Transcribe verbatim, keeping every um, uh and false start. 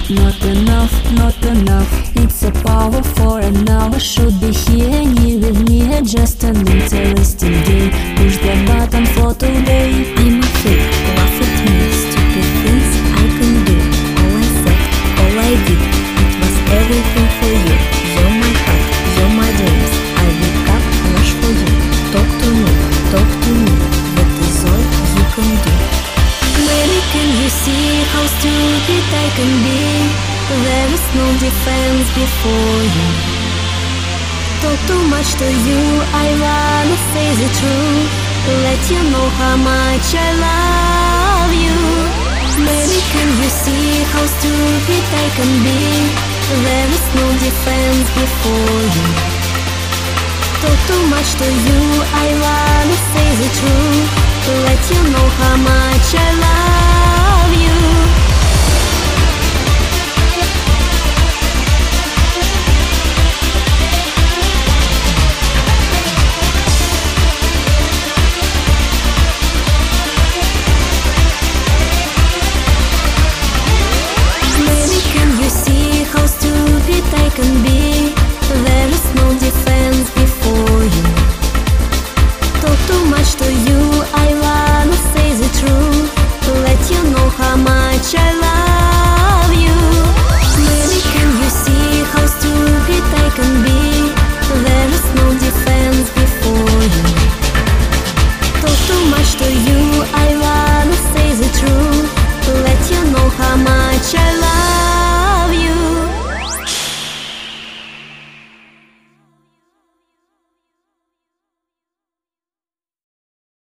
Not enough, not enough. It's a power for an hour. Should be here and you with me. Just an interesting game. Push the button for today. I'm a freak, laugh at me. Stupid things I can do. All I said, all I did, it was everything for you. You're my heart, you're my dreams. I wake up, rush for you. Talk to me, talk to me. That is all you can do. Baby, can you see how stupid I can be? There is no defense before you. Talk too much to you, I wanna say the truth. Let you know how much I love you. Baby, can you see how stupid I can be? There is no defense before you. Talk too much to you, I wanna say the truth. Let you know how much I love you.